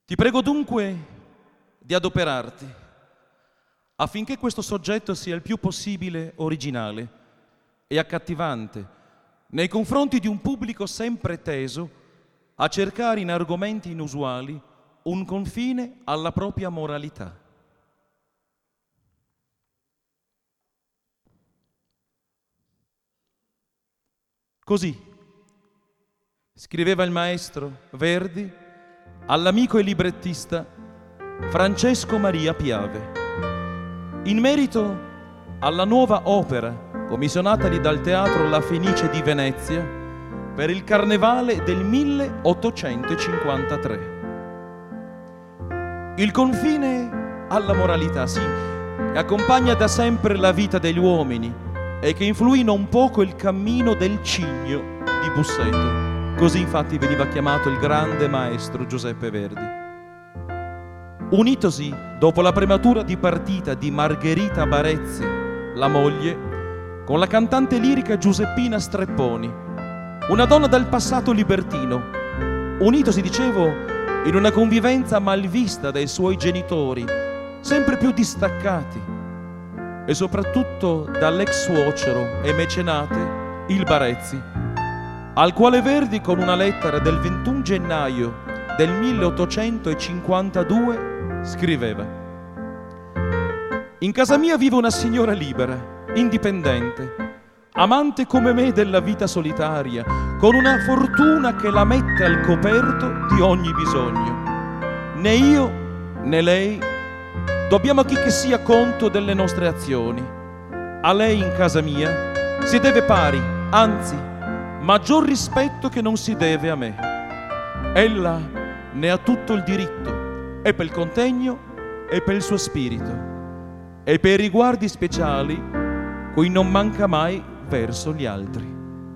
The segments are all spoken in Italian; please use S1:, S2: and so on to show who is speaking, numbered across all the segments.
S1: Ti prego dunque di adoperarti affinché questo soggetto sia il più possibile originale e accattivante nei confronti di un pubblico sempre teso a cercare in argomenti inusuali un confine alla propria moralità. Così scriveva il maestro Verdi all'amico e librettista Francesco Maria Piave in merito alla nuova opera commissionatagli dal Teatro La Fenice di Venezia per il Carnevale del 1853. Il confine alla moralità, sì, che accompagna da sempre la vita degli uomini e che influì non poco il cammino del Cigno di Busseto. Così infatti veniva chiamato il grande maestro Giuseppe Verdi. Unitosi dopo la prematura dipartita di Margherita Barezzi, la moglie, con la cantante lirica Giuseppina Strepponi, una donna dal passato libertino, unitosi, dicevo, in una convivenza malvista dai suoi genitori, sempre più distaccati, e soprattutto dall'ex suocero e mecenate, il Barezzi, al quale Verdi con una lettera del 21 gennaio del 1852 scriveva: «In casa mia vive una signora libera, indipendente, amante come me della vita solitaria, con una fortuna che la mette al coperto di ogni bisogno. Né io né lei dobbiamo a chi che sia conto delle nostre azioni. A lei in casa mia si deve pari, anzi, maggior rispetto che non si deve a me. Ella ne ha tutto il diritto, e per il contegno e per il suo spirito, e per i riguardi speciali cui non manca mai verso gli altri».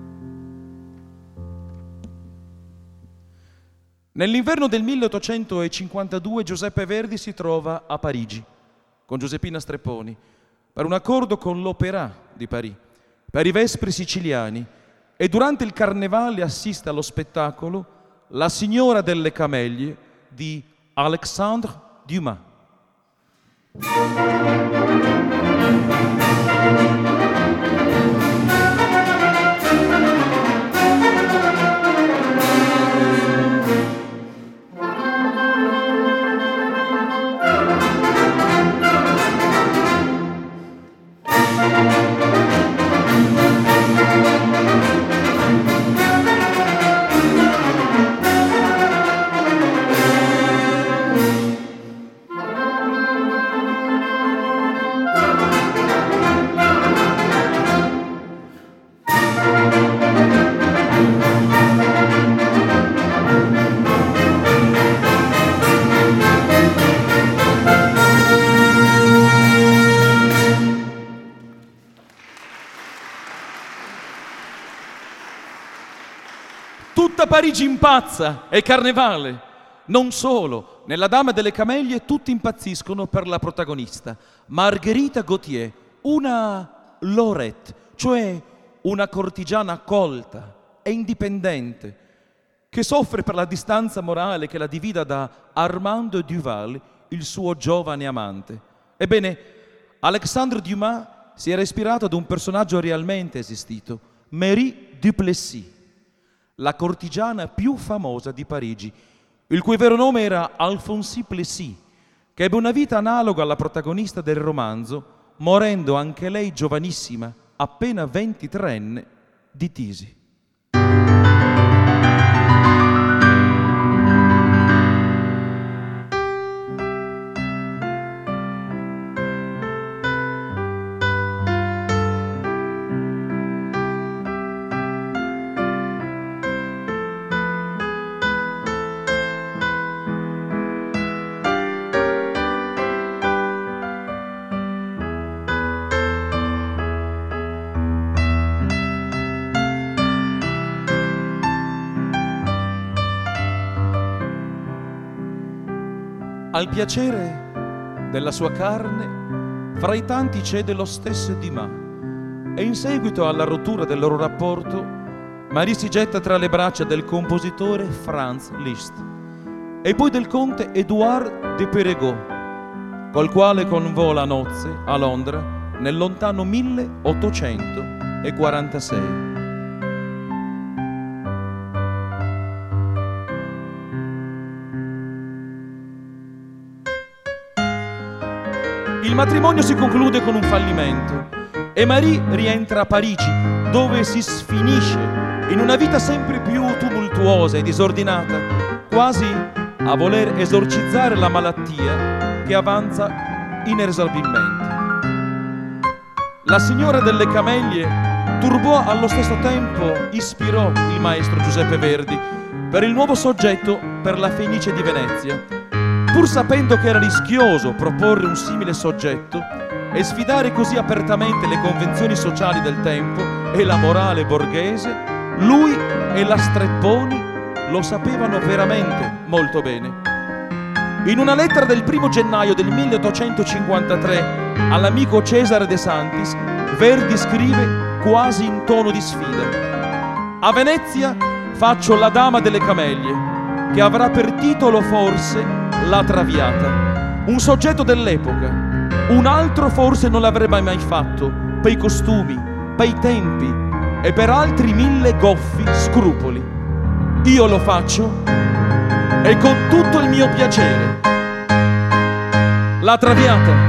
S1: Nell'inverno del 1852 Giuseppe Verdi si trova a Parigi con Giuseppina Strepponi per un accordo con l'Opéra di Parigi per i Vespri siciliani, e durante il Carnevale assiste allo spettacolo La signora delle camelie di Alexandre Dumas. Tutta Parigi impazza, è carnevale. Non solo, nella Dama delle Camelie tutti impazziscono per la protagonista, Margherita Gautier, una lorette, cioè una cortigiana colta e indipendente, che soffre per la distanza morale che la divida da Armand Duval, il suo giovane amante. Ebbene, Alexandre Dumas si era ispirato ad un personaggio realmente esistito, Marie Duplessis, la cortigiana più famosa di Parigi, il cui vero nome era Alphonsie Plessis, che ebbe una vita analoga alla protagonista del romanzo, morendo anche lei giovanissima, appena 23enne, di tisi. Al piacere della sua carne, fra i tanti cede lo stesso Dumas, e in seguito alla rottura del loro rapporto, Marie si getta tra le braccia del compositore Franz Liszt, e poi del conte Édouard de Périgueux, col quale convola a nozze a Londra nel lontano 1846. Il matrimonio si conclude con un fallimento e Marie rientra a Parigi, dove si sfinisce in una vita sempre più tumultuosa e disordinata, quasi a voler esorcizzare la malattia che avanza inesorabilmente. La signora delle Cameglie turbò allo stesso tempo, ispirò il maestro Giuseppe Verdi per il nuovo soggetto per la Fenice di Venezia, pur sapendo che era rischioso proporre un simile soggetto e sfidare così apertamente le convenzioni sociali del tempo e la morale borghese. Lui e la Strepponi lo sapevano veramente molto bene. In una lettera del 1 gennaio del 1853 all'amico Cesare De Santis, Verdi scrive quasi in tono di sfida: a Venezia faccio la dama delle Cameglie, che avrà per titolo forse La Traviata, un soggetto dell'epoca. Un altro forse non l'avrebbe mai fatto, per i costumi, per i tempi e per altri 1000 goffi scrupoli. Io lo faccio e con tutto il mio piacere. La Traviata.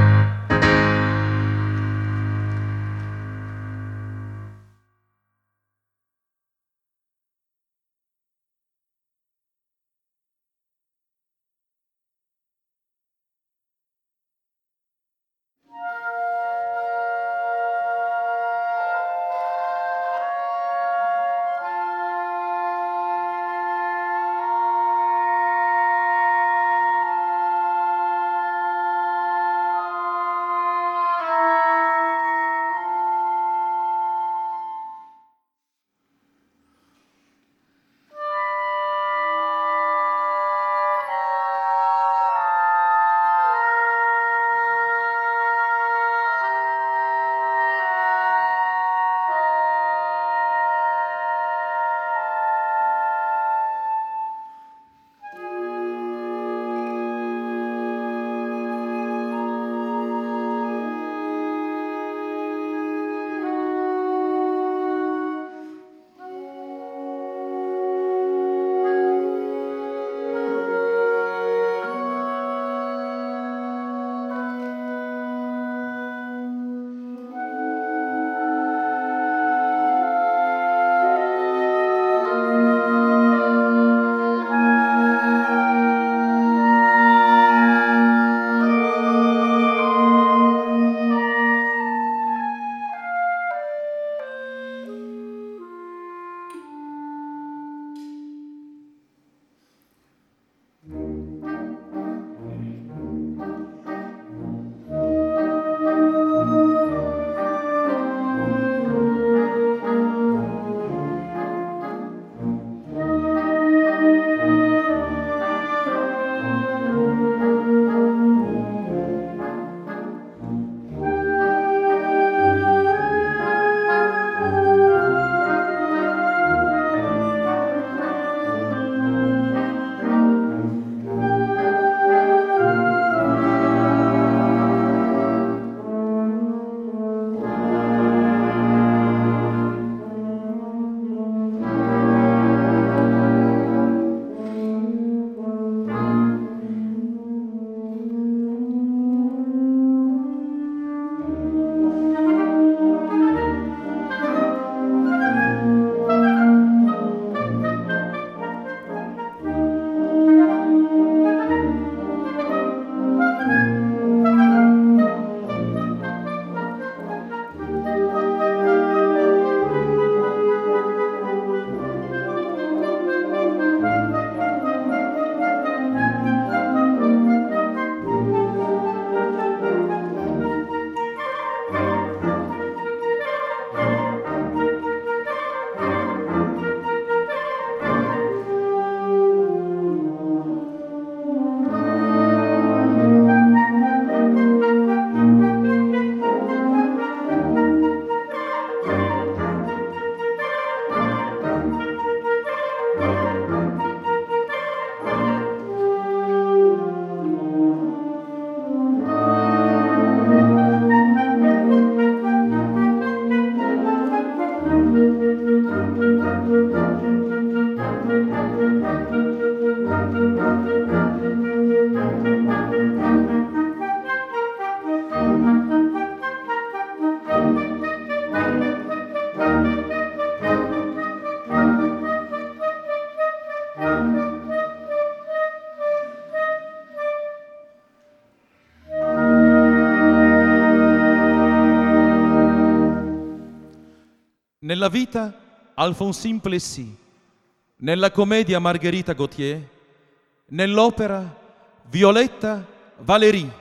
S1: Nella vita Alphonsine Plessis, nella commedia Margherita Gautier, nell'opera Violetta Valérie.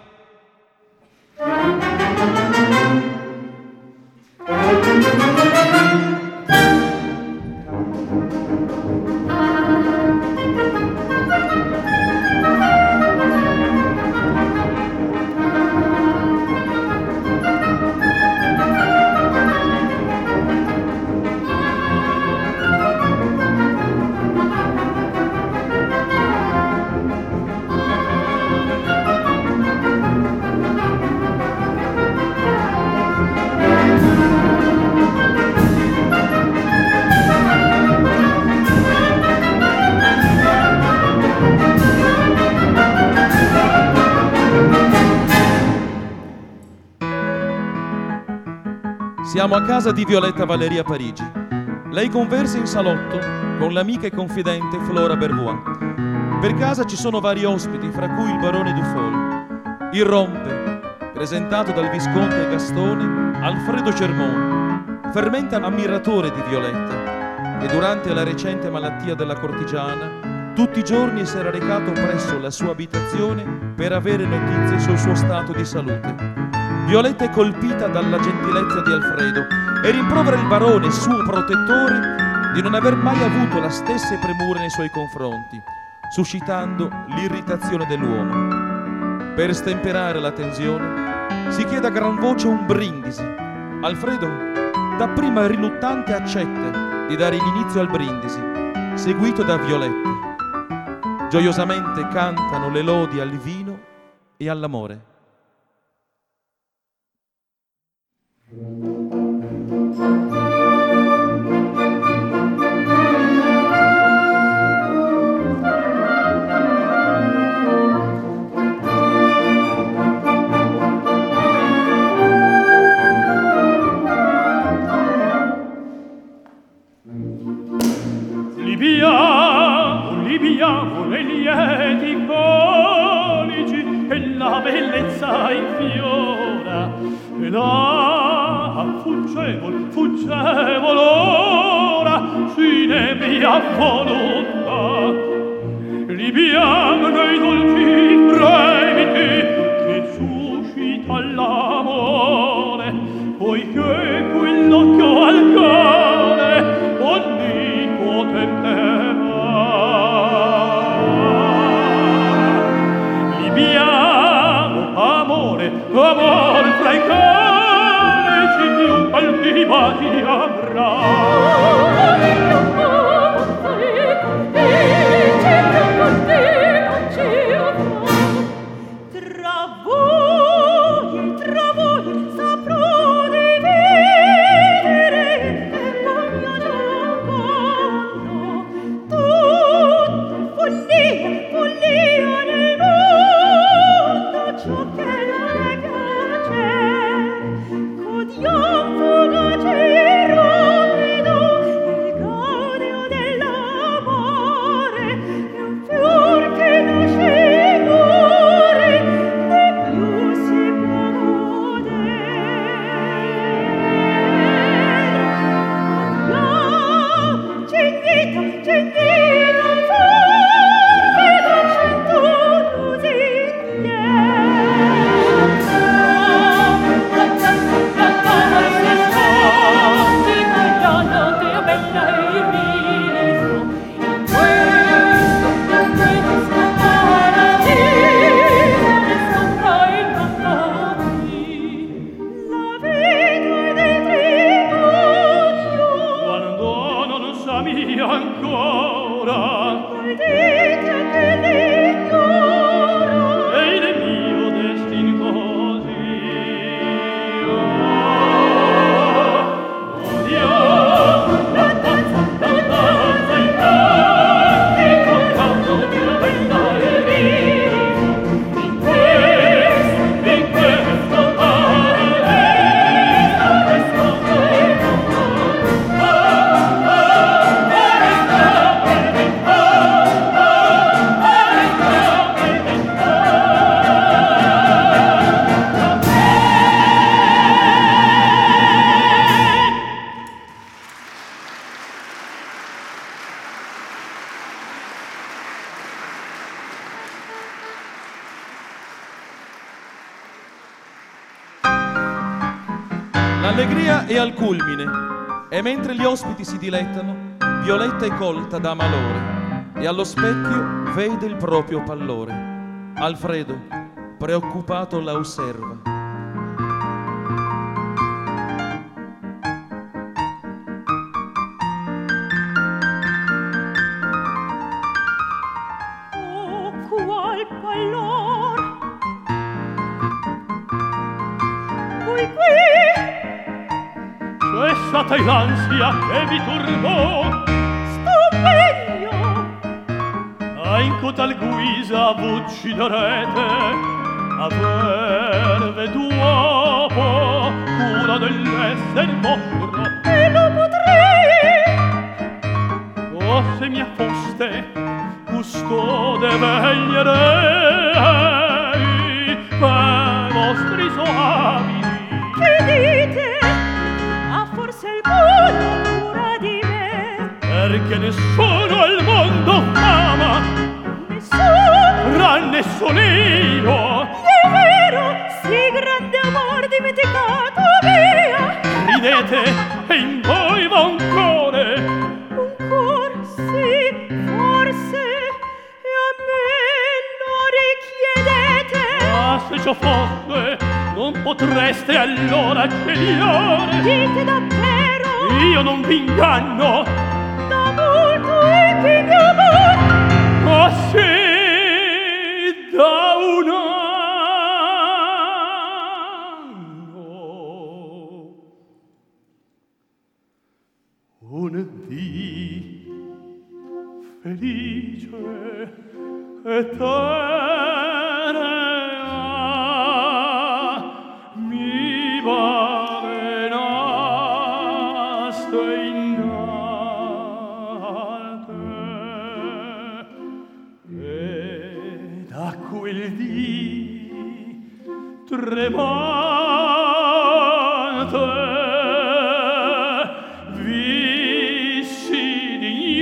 S1: Siamo a casa di Violetta Valérie a Parigi. Lei conversa in salotto con l'amica e confidente Flora Bervois. Per casa ci sono vari ospiti, fra cui il barone Dufour, il Rompe, presentato dal visconte Gastone, Alfredo Cermoni, fervente ammiratore di Violetta, che durante la recente malattia della cortigiana tutti i giorni si era recato presso la sua abitazione per avere notizie sul suo stato di salute. Violetta è colpita dalla gentilezza di Alfredo e rimprovera il barone, suo protettore, di non aver mai avuto la stessa premura nei suoi confronti, suscitando l'irritazione dell'uomo. Per stemperare la tensione, si chiede a gran voce un brindisi. Alfredo, dapprima riluttante, accetta di dare l'inizio al brindisi, seguito da Violetta. Gioiosamente cantano le lodi al vino e all'amore.
S2: Libiamo nei lieti conici e la bellezza infiora e la fuggevol ora si ne mia volontà. Libiamo nei dolci fremiti che suscita l'amore, poiché quell'occhio al cuore onnipotente amore fra i conici più coltivati avrà. Tra voi saprò dividere il mio giocondo, tutto follia nel mondo, ciò che fugace e rapido il
S1: L'allegria è al culmine e mentre gli ospiti si dilettano, Violetta è colta da malore e allo specchio vede il proprio pallore. Alfredo, preoccupato, la osserva.
S2: Oh, qual pallor! Qui
S3: cessata l'ansia che vi turbò,
S2: sto meglio,
S3: a in cotal guisa v'ucciderete, averve d'uopo cura dell'esser vostro,
S2: e lo potrei,
S3: o se mi affoste custode veglierei per vostri soavi.
S2: che dite? Ha forse il buono cura di me?
S3: Perché nessuno al mondo ama,
S2: Nessuno,
S3: tranne son io.
S2: è vero, sì grande amor dimenticato mia.
S3: Ridete e in voi va un cuore,
S2: Un cor, sì, forse, e a me lo richiedete.
S3: ma se ciò fosse non potreste allora scegliere.
S2: Dite davvero,
S3: Io non vi inganno,
S2: da molto è che mi amor.
S3: ma sì da un anno. Un dì felice e tenera mi bavenaste in arte e da quel dì tremante vissi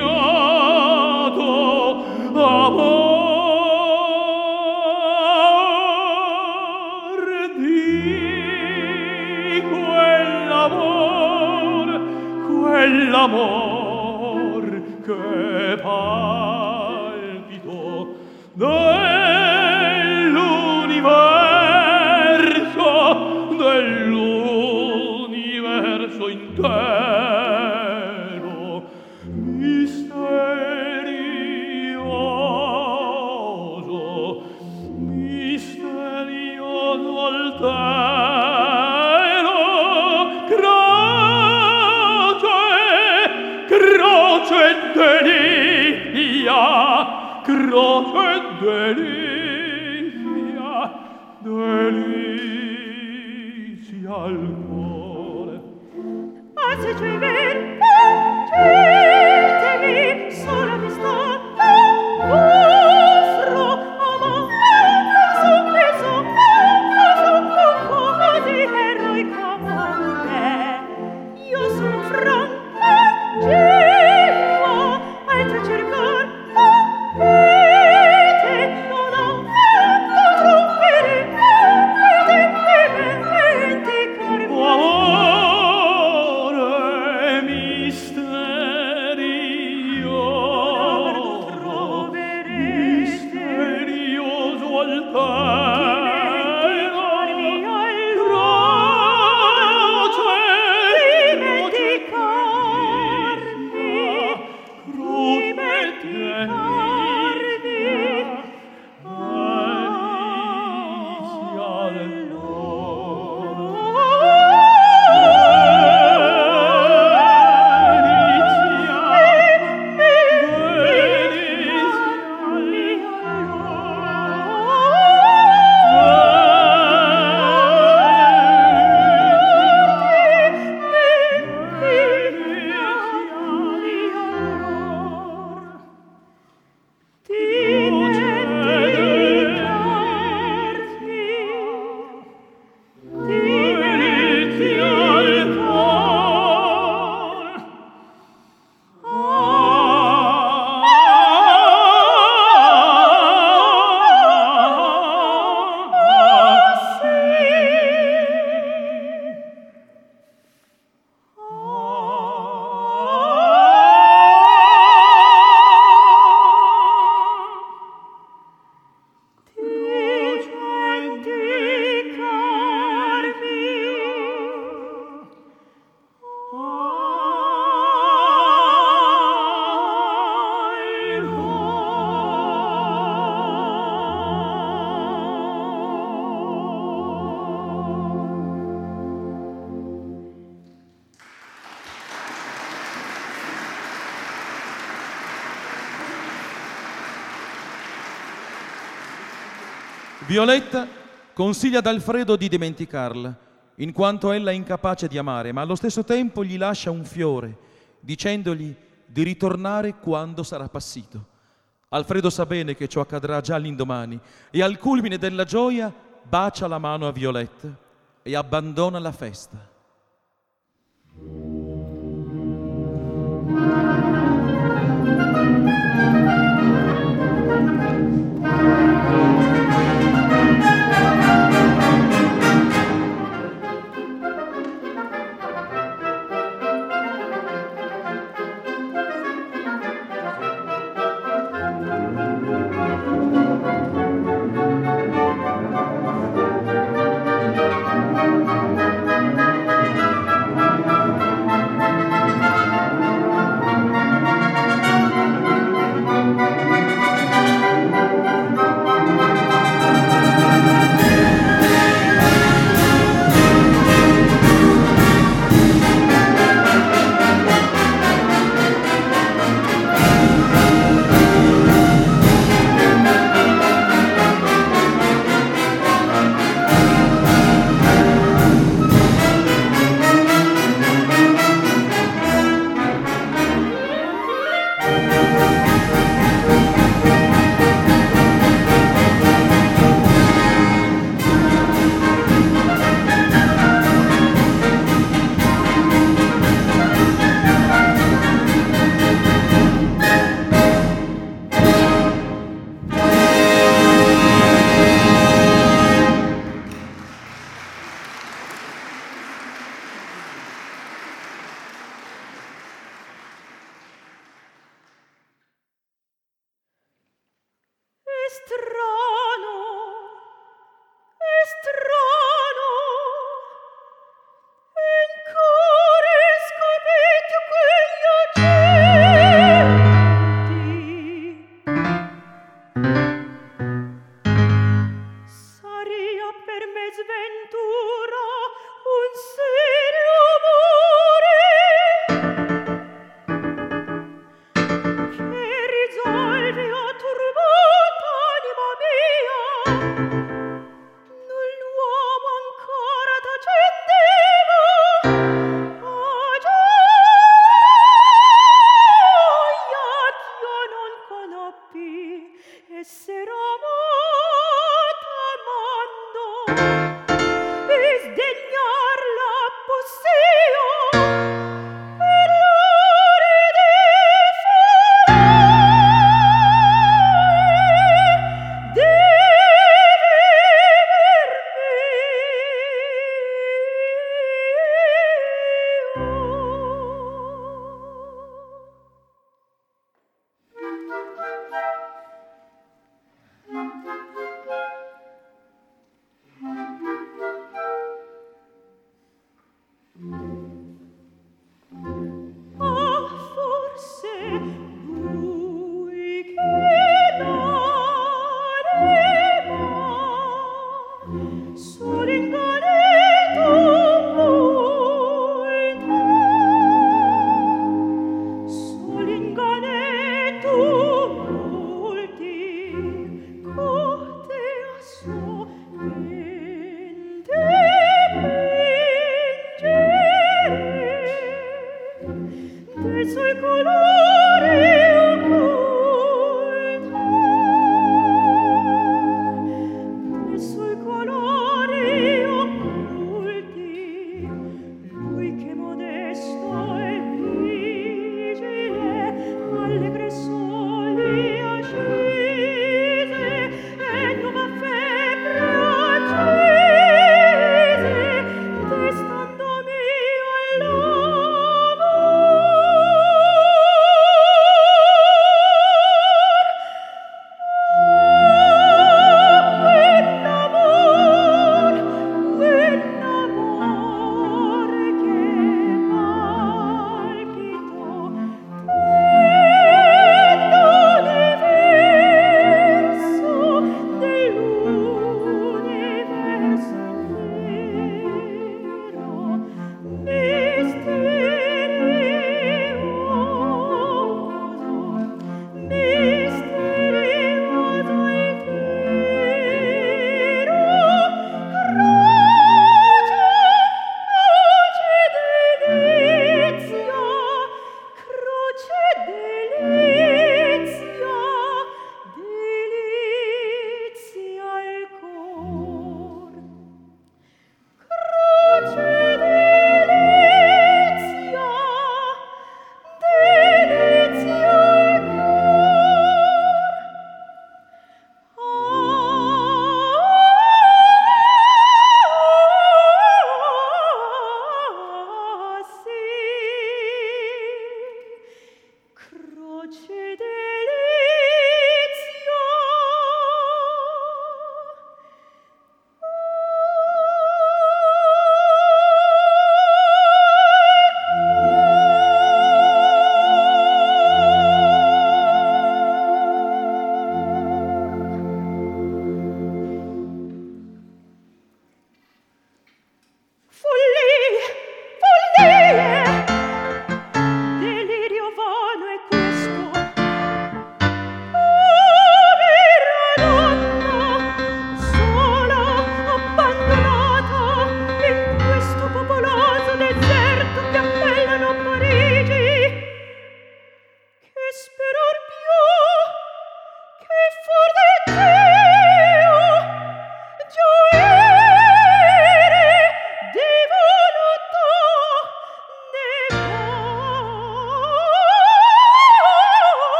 S3: d'ignoto amor di quell'amor che palpito dell'universo intero, misterioso, misterioso altero, croce deliria, croce deliria, delizia al cuore.
S2: Ah, se c'è vero, fuggetemi, sola mi sta, vostro amore, soppeso, così eroico amore. Io sono franca, altra cercar, non ho fatto troppere, dimenticarmi.
S3: Amore misterioso, misterioso altero,
S1: Violetta consiglia ad Alfredo di dimenticarla, in quanto ella è incapace di amare, ma allo stesso tempo gli lascia un fiore, dicendogli di ritornare quando sarà passito. Alfredo sa bene che ciò accadrà già l'indomani e al culmine della gioia bacia la mano a Violetta e abbandona la festa.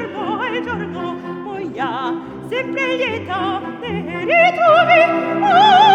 S2: giorno, moia, sempre lieta ne ritrovi.